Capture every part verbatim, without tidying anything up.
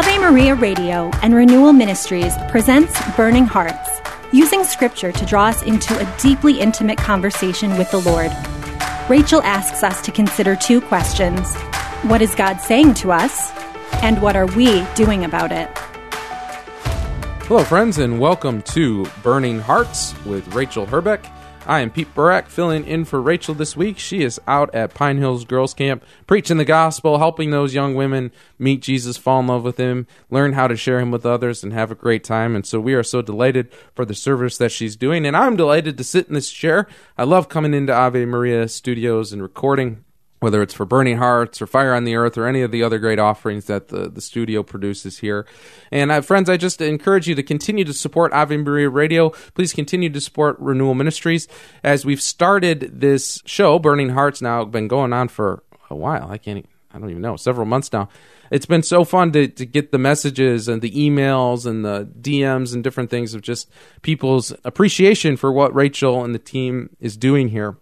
Ave Maria Radio and Renewal Ministries presents Burning Hearts, using Scripture to draw us into a deeply intimate conversation with the Lord. Rachel asks us to consider two questions. What is God saying to us? And what are we doing about it? Hello, friends, and welcome to Burning Hearts with Rachel Herbeck. I am Pete Barak, filling in for Rachel this week. She is out at Pine Hills Girls Camp, preaching the gospel, helping those young women meet Jesus, fall in love with him, learn how to share him with others, and have a great time. And so we are so delighted for the service that she's doing, and I'm delighted to sit in this chair. I love coming into Ave Maria Studios and recording, whether it's for Burning Hearts or Fire on the Earth or any of the other great offerings that the, the studio produces here. And uh, friends, I just encourage you to continue to support Ave Maria Radio. Please continue to support Renewal Ministries. As we've started this show, Burning Hearts, now been going on for a while. I can't, I don't even know, several months now. It's been so fun to, to get the messages and the emails and the D Ms and different things of just people's appreciation for what Rachel and the team is doing here.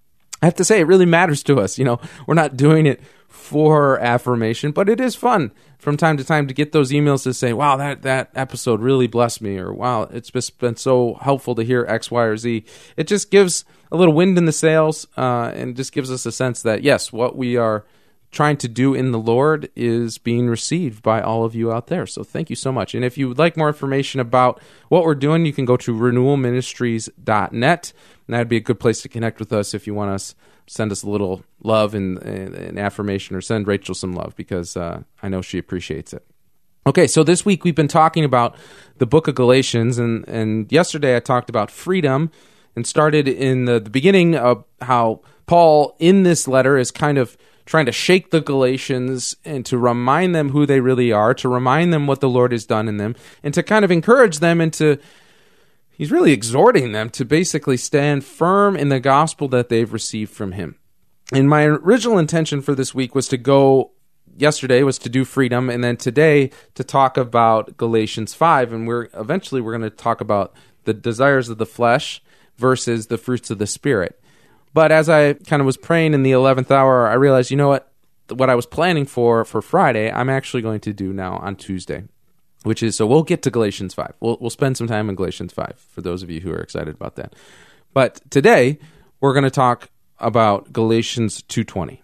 I have to say, it really matters to us. You know, we're not doing it for affirmation, but it is fun from time to time to get those emails to say, wow, that, that episode really blessed me, or wow, it's just been so helpful to hear X, Y, or Z. It just gives a little wind in the sails uh, and just gives us a sense that, yes, what we are trying to do in the Lord is being received by all of you out there. So thank you so much. And if you would like more information about what we're doing, you can go to renewal ministries dot net. And that'd be a good place to connect with us if you want us send us a little love and, and, and affirmation, or send Rachel some love, because uh, I know she appreciates it. Okay, so this week we've been talking about the book of Galatians, and, and yesterday I talked about freedom and started in the, the beginning of how Paul in this letter is kind of trying to shake the Galatians and to remind them who they really are, to remind them what the Lord has done in them, and to kind of encourage them and to He's really exhorting them to basically stand firm in the gospel that they've received from him. And my original intention for this week was to go, yesterday was to do freedom, and then today to talk about Galatians five, and we're eventually we're going to talk about the desires of the flesh versus the fruits of the Spirit. But as I kind of was praying in the eleventh hour, I realized, you know what, what I was planning for for Friday, I'm actually going to do now on Tuesday. Which is, so we'll get to Galatians five. We'll we'll spend some time in Galatians five for those of you who are excited about that. But today, we're going to talk about Galatians two twenty.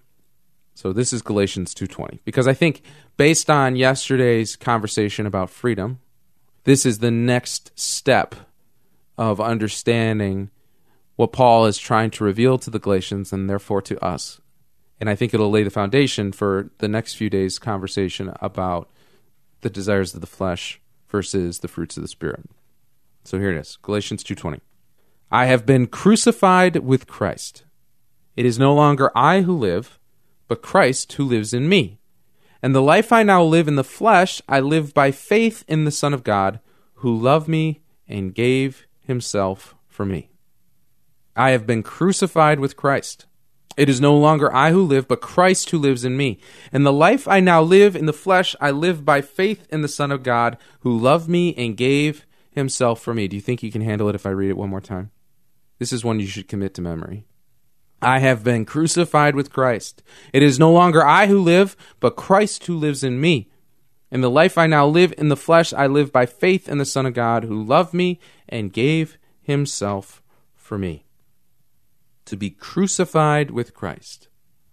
So this is Galatians two twenty. Because I think based on yesterday's conversation about freedom, this is the next step of understanding what Paul is trying to reveal to the Galatians and therefore to us. And I think it'll lay the foundation for the next few days' conversation about the desires of the flesh versus the fruits of the Spirit. So here it is, Galatians two twenty. I have been crucified with Christ. It is no longer I who live, but Christ who lives in me. And the life I now live in the flesh, I live by faith in the Son of God, who loved me and gave himself for me. I have been crucified with Christ. It is no longer I who live, but Christ who lives in me. And the life I now live in the flesh, I live by faith in the Son of God, who loved me and gave himself for me. Do you think you can handle it if I read it one more time? This is one you should commit to memory. I have been crucified with Christ. It is no longer I who live, but Christ who lives in me. And the life I now live in the flesh, I live by faith in the Son of God, who loved me and gave himself for me. To be crucified with Christ.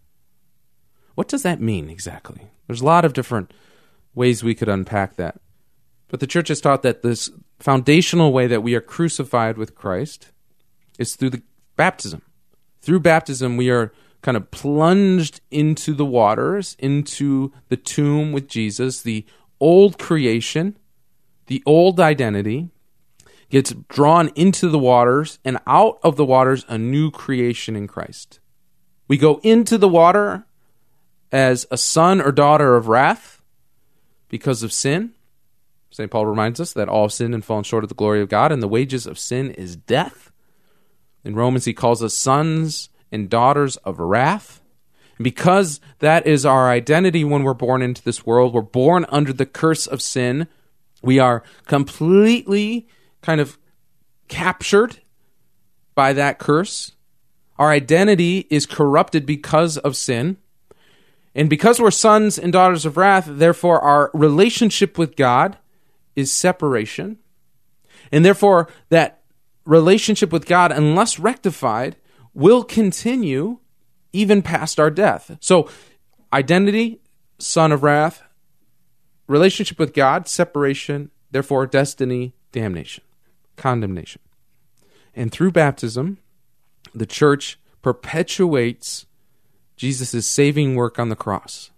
What does that mean exactly? There's a lot of different ways we could unpack that. But the church has taught that this foundational way that we are crucified with Christ is through the baptism. Through baptism, we are kind of plunged into the waters, into the tomb with Jesus. The old creation, the old identity, gets drawn into the waters, and out of the waters, a new creation in Christ. We go into the water as a son or daughter of wrath because of sin. Saint Paul reminds us that all have sinned and fallen short of the glory of God, and the wages of sin is death. In Romans, he calls us sons and daughters of wrath. And because that is our identity when we're born into this world, we're born under the curse of sin. We are completely kind of captured by that curse. Our identity is corrupted because of sin. And because we're sons and daughters of wrath, therefore our relationship with God is separation. And therefore that relationship with God, unless rectified, will continue even past our death. So identity, son of wrath, relationship with God, separation, therefore destiny, damnation, condemnation. And through baptism, the church perpetuates Jesus' saving work on the cross.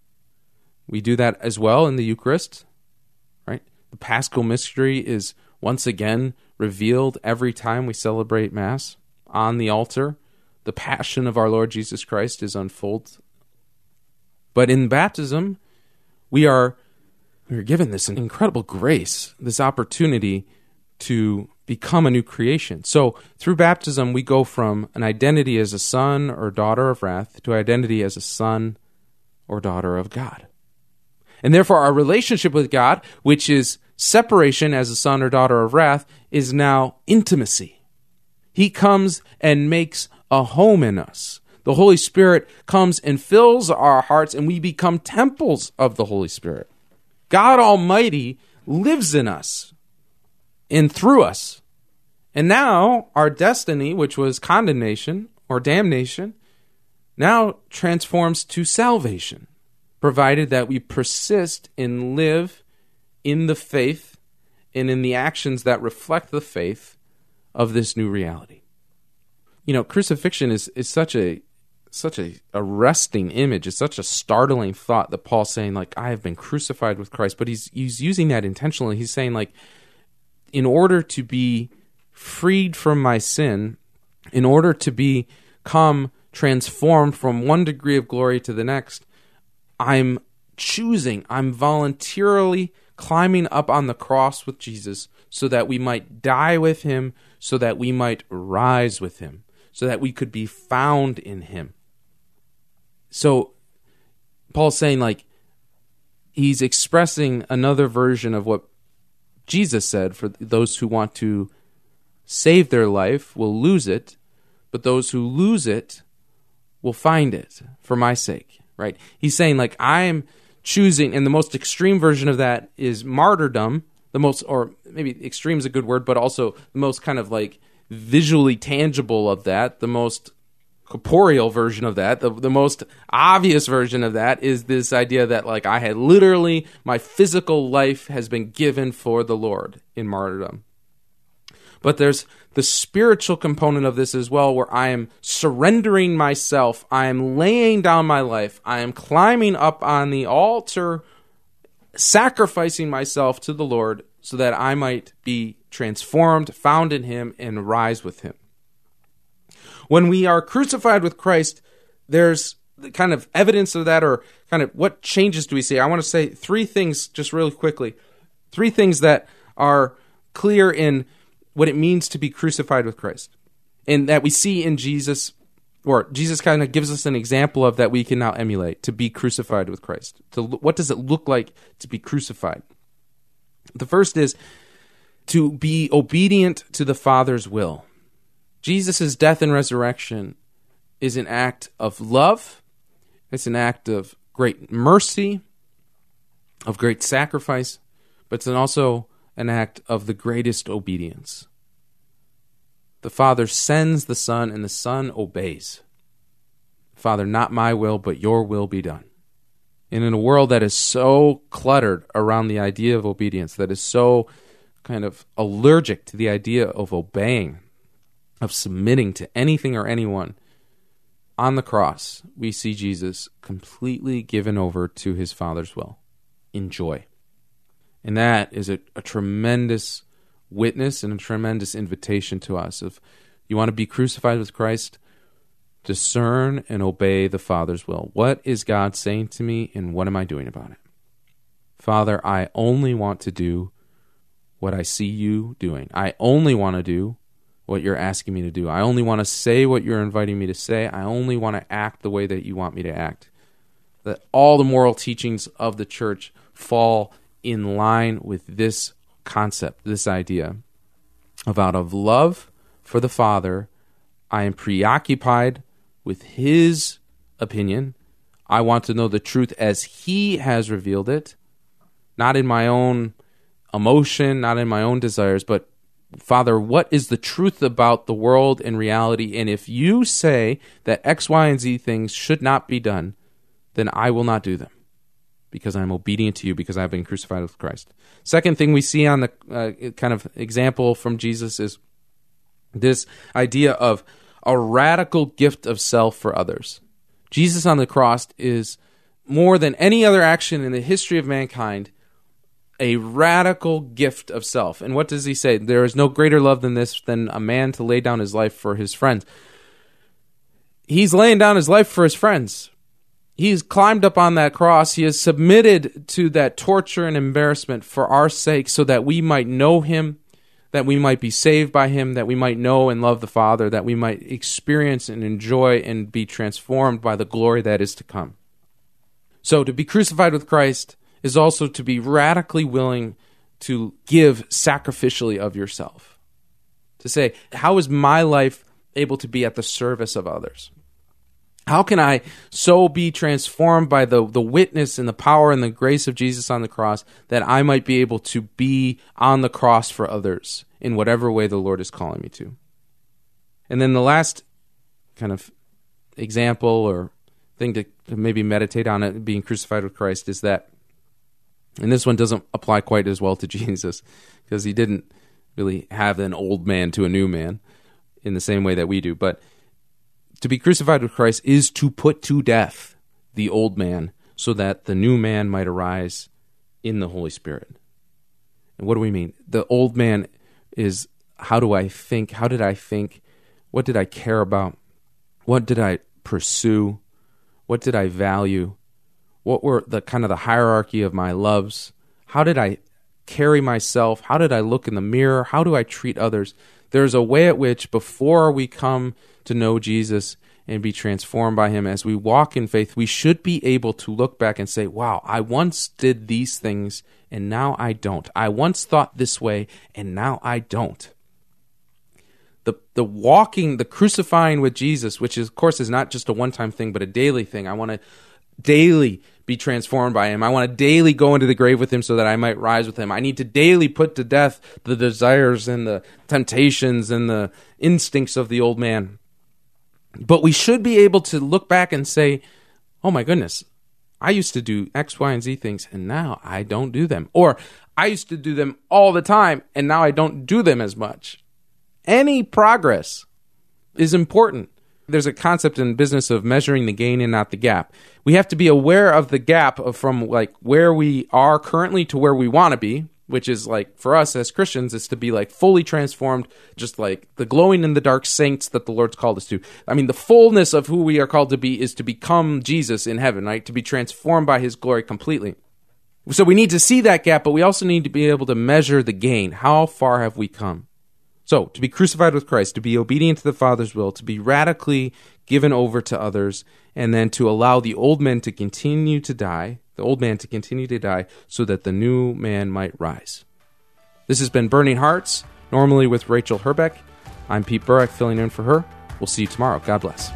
We do that as well in the Eucharist, right? The Paschal mystery is once again revealed every time we celebrate Mass. On the altar, the passion of our Lord Jesus Christ is unfolded. But in baptism, we are we are given this incredible grace, this opportunity to become a new creation. So through baptism, we go from an identity as a son or daughter of wrath to identity as a son or daughter of God. And therefore, our relationship with God, which is separation as a son or daughter of wrath, is now intimacy. He comes and makes a home in us. The Holy Spirit comes and fills our hearts, and we become temples of the Holy Spirit. God Almighty lives in us and through us. And now our destiny, which was condemnation or damnation, now transforms to salvation, provided that we persist and live in the faith and in the actions that reflect the faith of this new reality. You know, crucifixion is, is such a such a arresting image. It's such a startling thought that Paul's saying, like, I have been crucified with Christ. But he's he's using that intentionally. He's saying, like, in order to be freed from my sin, in order to become transformed from one degree of glory to the next, I'm choosing, I'm voluntarily climbing up on the cross with Jesus so that we might die with him, so that we might rise with him, so that we could be found in him. So Paul's saying, like, he's expressing another version of what Jesus said, for those who want to save their life will lose it, but those who lose it will find it for my sake, right? He's saying, like, I'm choosing, and the most extreme version of that is martyrdom, the most, or maybe extreme is a good word, but also the most kind of like visually tangible of that, the most corporeal version of that, the, the most obvious version of that is this idea that, like, I had literally, my physical life has been given for the Lord in martyrdom. But there's the spiritual component of this as well, where I am surrendering myself, I am laying down my life, I am climbing up on the altar, sacrificing myself to the Lord so that I might be transformed, found in him, and rise with him. When we are crucified with Christ, there's the kind of evidence of that, or kind of what changes do we see? I want to say three things just really quickly. Three things that are clear in what it means to be crucified with Christ, and that we see in Jesus, or Jesus kind of gives us an example of that we can now emulate, to be crucified with Christ. To, what does it look like to be crucified? The first is to be obedient to the Father's will. Jesus' death and resurrection is an act of love. It's an act of great mercy, of great sacrifice, but it's also an act of the greatest obedience. The Father sends the Son, and the Son obeys. Father, not my will, but your will be done. And in a world that is so cluttered around the idea of obedience, that is so kind of allergic to the idea of obeying, of submitting to anything or anyone, on the cross, we see Jesus completely given over to his Father's will in joy. And that is a, a tremendous witness and a tremendous invitation to us. If you want to be crucified with Christ, discern and obey the Father's will. What is God saying to me, and what am I doing about it? Father, I only want to do what I see you doing. I only want to do what you're asking me to do. I only want to say what you're inviting me to say. I only want to act the way that you want me to act. That all the moral teachings of the church fall in line with this concept, this idea of, out of love for the Father, I am preoccupied with his opinion. I want to know the truth as he has revealed it, not in my own emotion, not in my own desires, but Father, what is the truth about the world and reality? And if you say that X, Y, and Z things should not be done, then I will not do them because I'm obedient to you, because I've been crucified with Christ. Second thing we see on the uh, kind of example from Jesus is this idea of a radical gift of self for others. Jesus on the cross is, more than any other action in the history of mankind, a radical gift of self. And what does he say? There is no greater love than this, than a man to lay down his life for his friends. He's laying down his life for his friends. He's climbed up on that cross. He has submitted to that torture and embarrassment for our sake so that we might know him, that we might be saved by him, that we might know and love the Father, that we might experience and enjoy and be transformed by the glory that is to come. So to be crucified with Christ is also to be radically willing to give sacrificially of yourself. To say, how is my life able to be at the service of others? How can I so be transformed by the, the witness and the power and the grace of Jesus on the cross that I might be able to be on the cross for others in whatever way the Lord is calling me to? And then the last kind of example or thing to, to maybe meditate on it, being crucified with Christ, is that, and this one doesn't apply quite as well to Jesus because he didn't really have an old man to a new man in the same way that we do. But to be crucified with Christ is to put to death the old man so that the new man might arise in the Holy Spirit. And what do we mean? The old man is, how do I think? How did I think? What did I care about? What did I pursue? What did I value? What were the kind of the hierarchy of my loves? How did I carry myself? How did I look in the mirror? How do I treat others? There's a way at which before we come to know Jesus and be transformed by him, as we walk in faith, we should be able to look back and say, wow, I once did these things and now I don't. I once thought this way and now I don't. The the walking, the crucifying with Jesus, which is, of course is not just a one-time thing, but a daily thing. I want to daily be transformed by him. I want to daily go into the grave with him so that I might rise with him. I need to daily put to death the desires and the temptations and the instincts of the old man. But we should be able to look back and say, oh my goodness, I used to do X, Y, and Z things, and now I don't do them. Or I used to do them all the time, and now I don't do them as much. Any progress is important. There's a concept in business of measuring the gain and not the gap. We have to be aware of the gap of from like where we are currently to where we want to be, which is like for us as Christians, is to be like fully transformed, just like the glowing in the dark saints that the Lord's called us to. I mean, the fullness of who we are called to be is to become Jesus in heaven, right? To be transformed by his glory completely. So we need to see that gap, but we also need to be able to measure the gain. How far have we come? So, to be crucified with Christ, to be obedient to the Father's will, to be radically given over to others, and then to allow the old man to continue to die, the old man to continue to die, so that the new man might rise. This has been Burning Hearts, normally with Rachel Herbeck. I'm Pete Burek, filling in for her. We'll see you tomorrow. God bless.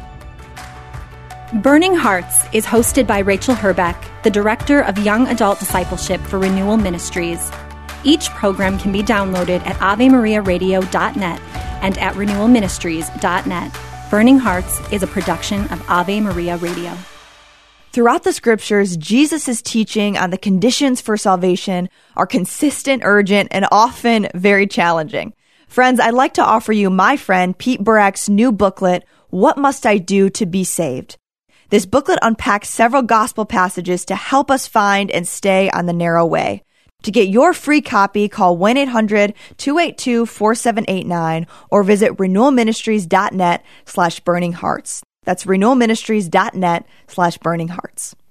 Burning Hearts is hosted by Rachel Herbeck, the Director of Young Adult Discipleship for Renewal Ministries. Each program can be downloaded at ave maria radio dot net and at renewal ministries dot net. Burning Hearts is a production of Ave Maria Radio. Throughout the scriptures, Jesus' teaching on the conditions for salvation are consistent, urgent, and often very challenging. Friends, I'd like to offer you my friend Pete Burek's new booklet, What Must I Do to Be Saved? This booklet unpacks several gospel passages to help us find and stay on the narrow way. To get your free copy, call one eight hundred two eight two four seven eight nine or visit renewal ministries dot net slash burning hearts. That's renewal ministries dot net slash burning hearts.